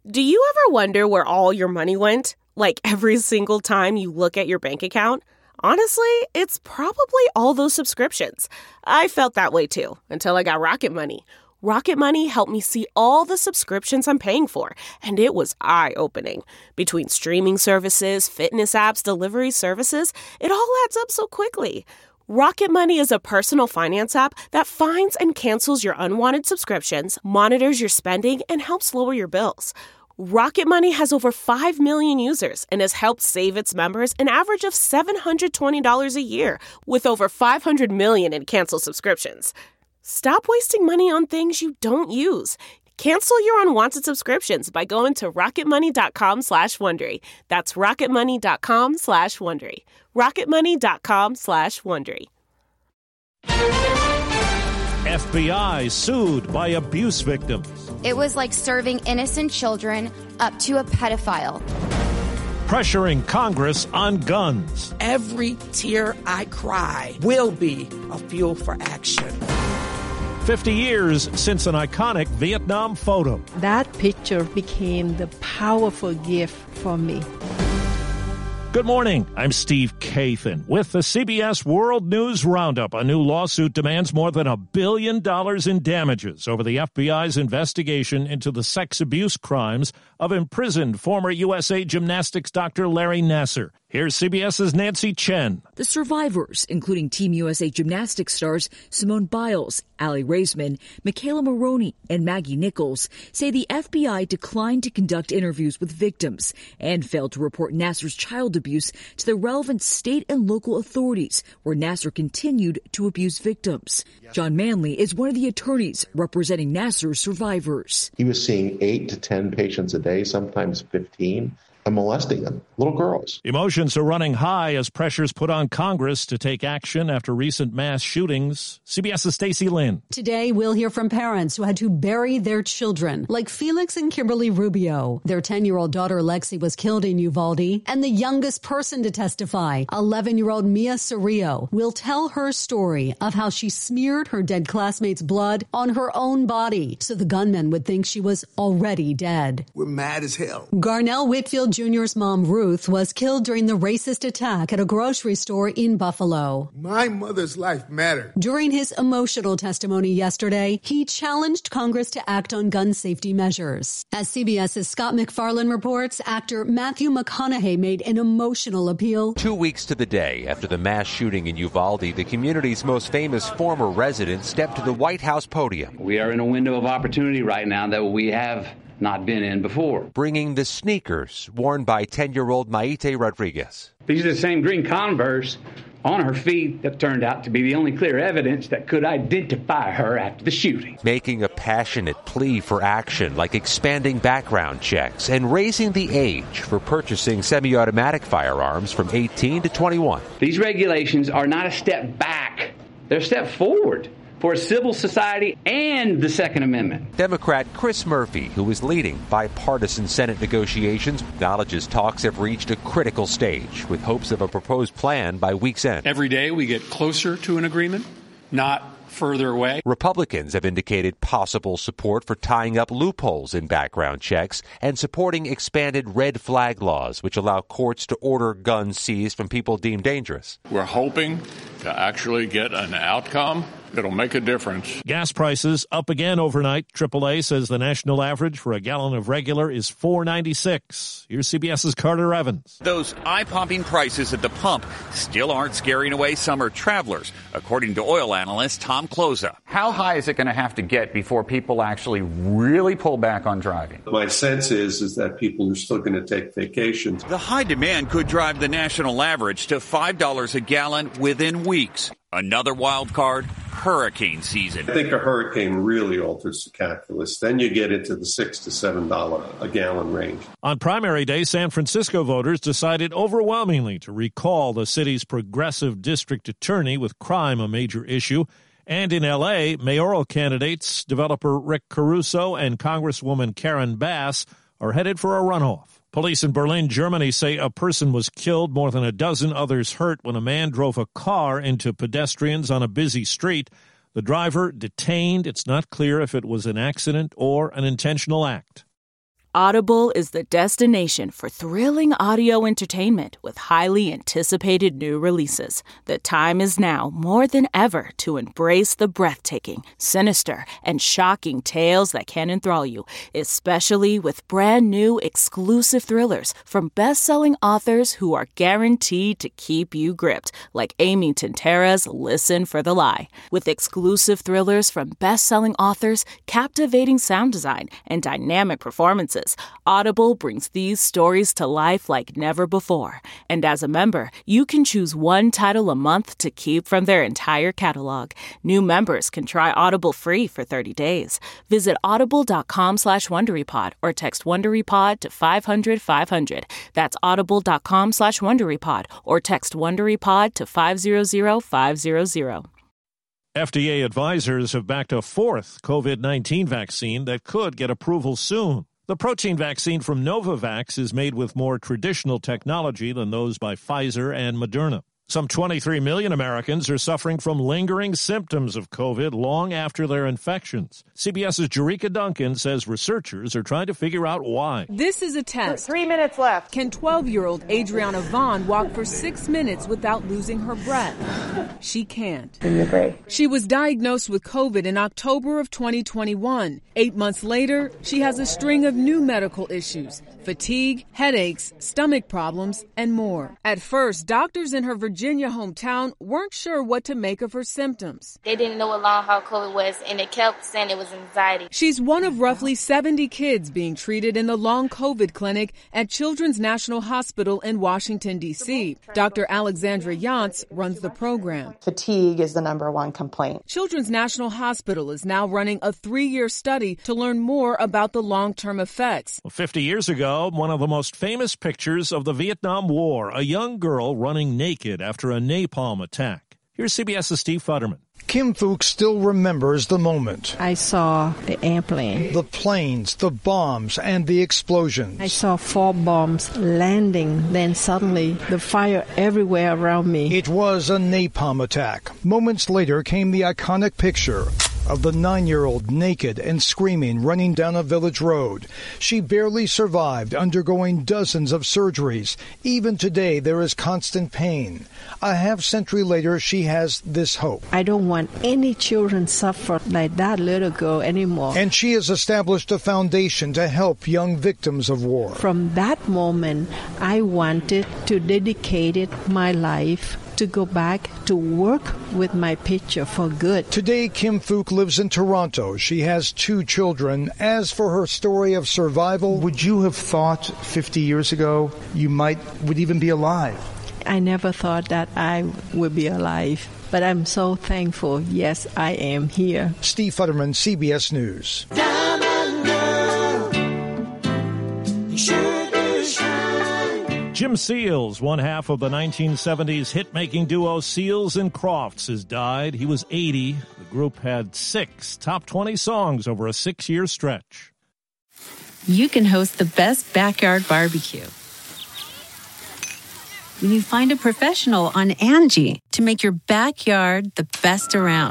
Do you ever wonder where all your money went? Like every single time you look at your bank account? Honestly, it's probably all those subscriptions. I felt that way too, until I got Rocket Money. Rocket Money helped me see all the subscriptions I'm paying for, and it was eye-opening. Between streaming services, fitness apps, delivery services, it all adds up so quickly. Rocket Money is a personal finance app that finds and cancels your unwanted subscriptions, monitors your spending, and helps lower your bills. Rocket Money has over 5 million users and has helped save its members an average of $720 a year, with over 500 million in canceled subscriptions. Stop wasting money on things you don't use. Cancel your unwanted subscriptions by going to rocketmoney.com/Wondery. That's rocketmoney.com/Wondery. rocketmoney.com/Wondery. FBI sued by abuse victims. It was like serving innocent children up to a pedophile. Pressuring Congress on guns. Every tear I cry will be a fuel for action. 50 years since an iconic Vietnam photo. That picture became the powerful gift for me. Good morning. I'm Steve Kathan with the CBS World News Roundup. A new lawsuit demands more than $1 billion in damages over the FBI's investigation into the sex abuse crimes of imprisoned former USA Gymnastics Dr. Larry Nassar. Here's CBS's Nancy Chen. The survivors, including Team USA Gymnastics stars Simone Biles, Aly Raisman, Michaela Maroney, and Maggie Nichols, say the FBI declined to conduct interviews with victims and failed to report Nassar's child abuse to the relevant state and local authorities, where Nassar continued to abuse victims. John Manley is one of the attorneys representing Nassar's survivors. He was seeing 8 to 10 patients a day, sometimes 15. Molesting them, little girls. Emotions are running high as pressures put on Congress to take action after recent mass shootings. CBS's Stacey Lynn. Today, we'll hear from parents who had to bury their children, like Felix and Kimberly Rubio. Their 10-year-old daughter, Lexi, was killed in Uvalde. And the youngest person to testify, 11-year-old Mia Cerrillo, will tell her story of how she smeared her dead classmate's blood on her own body so the gunman would think she was already dead. We're mad as hell. Garnell Whitfield Jr.'s mom, Ruth, was killed during the racist attack at a grocery store in Buffalo. My mother's life mattered. During his emotional testimony yesterday, he challenged Congress to act on gun safety measures. As CBS's Scott MacFarlane reports, actor Matthew McConaughey made an emotional appeal. 2 weeks to the day after the mass shooting in Uvalde, the community's most famous former resident stepped to the White House podium. We are in a window of opportunity right now that we have not been in before. Bringing the sneakers worn by 10-year-old Maite Rodriguez. These are the same green Converse on her feet that turned out to be the only clear evidence that could identify her after the shooting. Making a passionate plea for action, like expanding background checks and raising the age for purchasing semi-automatic firearms from 18 to 21. These regulations are not a step back. They're a step forward for a civil society and the Second Amendment. Democrat Chris Murphy, who is leading bipartisan Senate negotiations, acknowledges talks have reached a critical stage with hopes of a proposed plan by week's end. Every day we get closer to an agreement, not further away. Republicans have indicated possible support for tying up loopholes in background checks and supporting expanded red flag laws, which allow courts to order guns seized from people deemed dangerous. We're hoping to actually get an outcome that'll make a difference. Gas prices up again overnight. AAA says the national average for a gallon of regular is $4.96. Here's CBS's Carter Evans. Those eye-popping prices at the pump still aren't scaring away summer travelers, according to oil analyst Tom Closa. How high is it going to have to get before people actually really pull back on driving? My sense is that people are still going to take vacations. The high demand could drive the national average to $5 a gallon within weeks. Another wild card, hurricane season. I think a hurricane really alters the calculus. Then you get into the $6 to $7 a gallon range. On primary day, San Francisco voters decided overwhelmingly to recall the city's progressive district attorney, with crime a major issue. And in L.A., mayoral candidates, developer Rick Caruso and Congresswoman Karen Bass, are headed for a runoff. Police in Berlin, Germany, say a person was killed, more than a dozen others hurt when a man drove a car into pedestrians on a busy street. The driver detained. It's not clear if it was an accident or an intentional act. Audible is the destination for thrilling audio entertainment with highly anticipated new releases. The time is now more than ever to embrace the breathtaking, sinister, and shocking tales that can enthrall you, especially with brand new exclusive thrillers from best-selling authors who are guaranteed to keep you gripped, like Amy Tintera's Listen for the Lie. With exclusive thrillers from best-selling authors, captivating sound design, and dynamic performances, Audible brings these stories to life like never before. And as a member, you can choose one title a month to keep from their entire catalog. New members can try Audible free for 30 days. Visit audible.com/WonderyPod or text WonderyPod to 500-500. That's audible.com/WonderyPod or text WonderyPod to 500-500. FDA advisors have backed a fourth COVID-19 vaccine that could get approval soon. The protein vaccine from Novavax is made with more traditional technology than those by Pfizer and Moderna. Some 23 million Americans are suffering from lingering symptoms of COVID long after their infections. CBS's Jerika Duncan says researchers are trying to figure out why. This is a test. 3 minutes left. Can 12-year-old Adriana Vaughn walk for 6 minutes without losing her breath? She can't. She was diagnosed with COVID in October of 2021. 8 months later, she has a string of new medical issues: fatigue, headaches, stomach problems, and more. At first, doctors in her Virginia hometown weren't sure what to make of her symptoms. They didn't know what long haul COVID was, and they kept saying it was anxiety. She's one of roughly 70 kids being treated in the long COVID clinic at Children's National Hospital in Washington, D.C. Dr. Alexandra Yantz runs the program. Fatigue is the number one complaint. Children's National Hospital is now running a 3-year study to learn more about the long-term effects. 50 years ago, one of the most famous pictures of the Vietnam War, a young girl running naked after a napalm attack. Here's CBS's Steve Futterman. Kim Phuc still remembers the moment. I saw the airplane. The planes, the bombs, and the explosions. I saw 4 bombs landing, then suddenly the fire everywhere around me. It was a napalm attack. Moments later came the iconic picture of the 9-year-old naked and screaming running down a village road. She barely survived, undergoing dozens of surgeries. Even today, there is constant pain. A half-century later, she has this hope. I don't want any children suffer like that little girl anymore. And she has established a foundation to help young victims of war. From that moment, I wanted to dedicate my life to go back to work with my picture for good. Today, Kim Phuc lives in Toronto. She has 2 children. As for her story of survival, would you have thought 50 years ago you would even be alive? I never thought that I would be alive, but I'm so thankful. Yes, I am here. Steve Futterman, CBS News. Jim Seals, one half of the 1970s hit-making duo Seals and Crofts, has died. He was 80. The group had 6 top 20 songs over a 6-year stretch. You can host the best backyard barbecue when you find a professional on Angie to make your backyard the best around.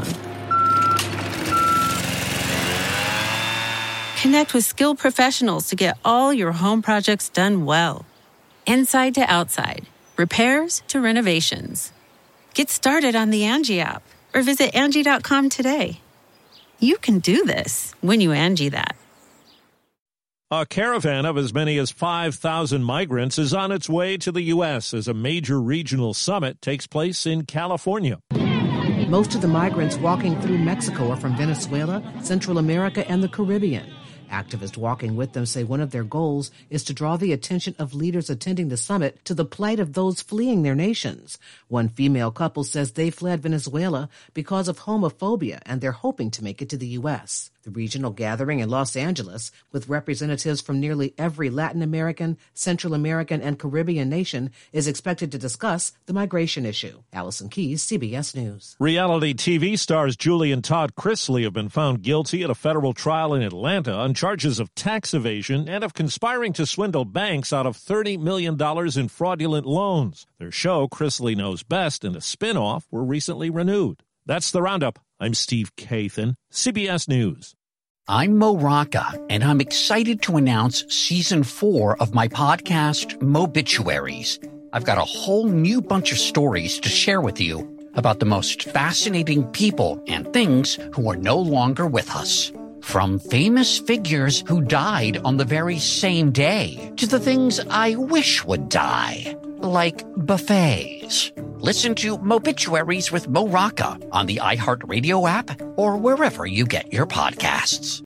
Connect with skilled professionals to get all your home projects done well. Inside to outside, repairs to renovations. Get started on the Angie app or visit Angie.com today. You can do this when you Angie that. A caravan of as many as 5,000 migrants is on its way to the U.S. as a major regional summit takes place in California. Most of the migrants walking through Mexico are from Venezuela, Central America, and the Caribbean. Activists walking with them say one of their goals is to draw the attention of leaders attending the summit to the plight of those fleeing their nations. One female couple says they fled Venezuela because of homophobia, and they're hoping to make it to the U.S. The regional gathering in Los Angeles, with representatives from nearly every Latin American, Central American, and Caribbean nation, is expected to discuss the migration issue. Allison Keyes, CBS News. Reality TV stars Julie and Todd Chrisley have been found guilty at a federal trial in Atlanta on charges of tax evasion and of conspiring to swindle banks out of $30 million in fraudulent loans. Their show, Chrisley Knows Best, and a spin-off were recently renewed. That's the Roundup. I'm Steve Kathan, CBS News. I'm Mo Rocca, and I'm excited to announce Season 4 of my podcast, Mobituaries. I've got a whole new bunch of stories to share with you about the most fascinating people and things who are no longer with us. From famous figures who died on the very same day to the things I wish would die, like buffets. Listen to Mobituaries with Mo Rocca on the iHeartRadio app or wherever you get your podcasts.